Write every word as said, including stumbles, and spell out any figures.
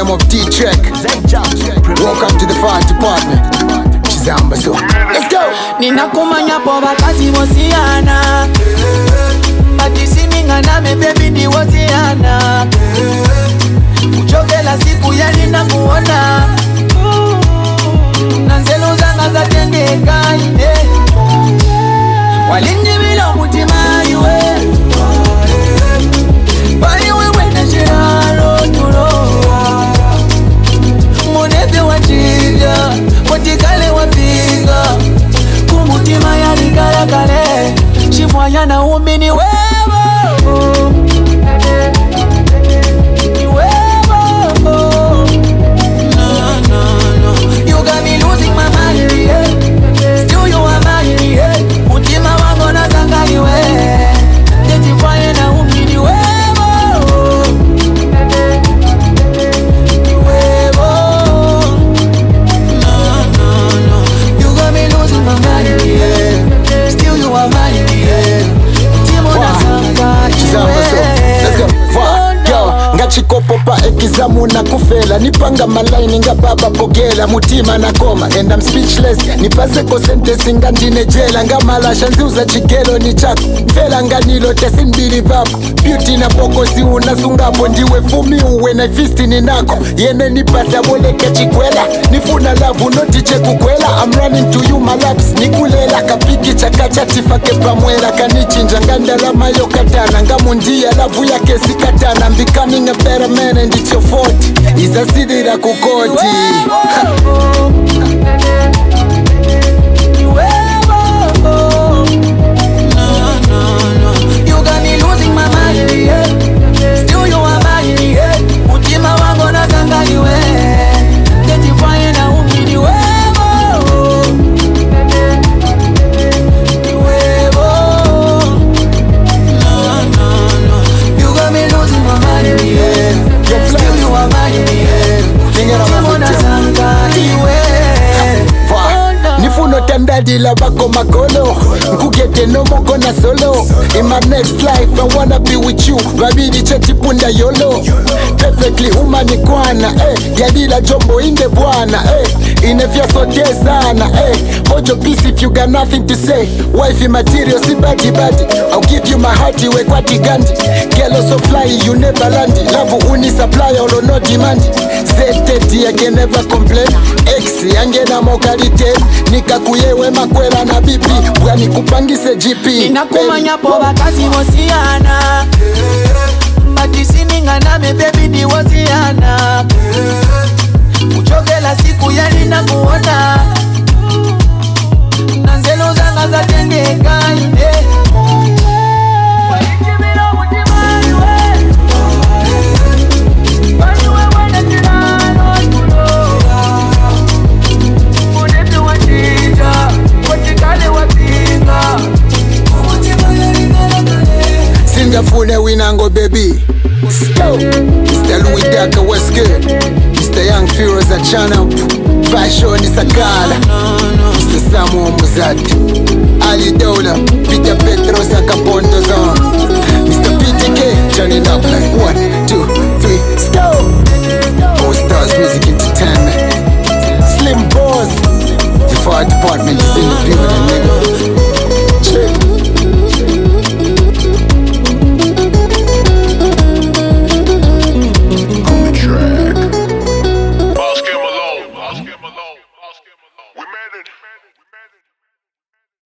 name of D-Check. Welcome to the fire department. Chizamba so. Let's go. Ninakumanya po bakazi wosiana Batisi mingana me baby ni wosiana Uchokela siku ya nina muona Nanzelu zanga za tengeka ine Walindi bila mutima iwe Bari wewe na shiraro tulo Monete wachija Watikale wapiga Kumutima ya ligala kale Shifwanya na umini wewe Ni wewe No, no, no You got me losing my mind, yeah Still you are mine, yeah Mutima wangu na zanga ni wewe Tetifanya na umini wewe Chikopo pa ekizamu na kufela Nipanga malaini nga baba pogela Mutima na koma and I'm speechless Nipase ko sentence nga ndine jela Nga malasha nziuza chikelo ni chako Fela nga nilote sinbilivapo Beauty na poko si unasungapo Ndiwe fumi uwe na fisti ni nako Yene nipasa boleke chikwela Nifuna lavu notiche kukwela I'm running to you my laps Nikulela kapiki chakacha tifake pamwela Kanichinja ngandalama yo katana Nga mundia lavu ya kesi katana I'm becoming a better man and it's your fault. Isa sidira kukoti. No, no, no. You got me losing my mind, yeah. Still you are mine, yeah. Mutima wangu na zanga ni we. Tetifanya na umini we. No, no, no. You got me losing my mind, yeah. Still you are mine, yeah. Mutima zanga ni we. Nifuno tandadi la bako makolo Nkugete no moko na solo In my next life I wanna be with you Babidi cheti punda yolo Perfectly umani kwana eh. Yadila jombo inde bwana eh. Inefya sote sana eh. Ojo peace if you got nothing to say Wifey material si badi badi I'll give you my heart iwe kwa tigandi Girl so fly you never land Love uni supply olo no demand Zeteti I can never complain X yange na mokalite Nika kuyewe makwela na B P Bwani kupangise G P Ninakumanya po bakazi wosiana Batisi mingana me baby ni wosiana Uchokela siku ya nina muona Nanzelu zanga za tengeka ine Singafune winango baby Go Mister Louis Daka what's good Mister Young Feroz a channel Fashion is a kala Mister Samu Muzati Ali Dola Peter Petros a Kapondo zone Mister P T K turning up like one, two, three, stop All Stars Music Entertainment Slim Boss The fire department is in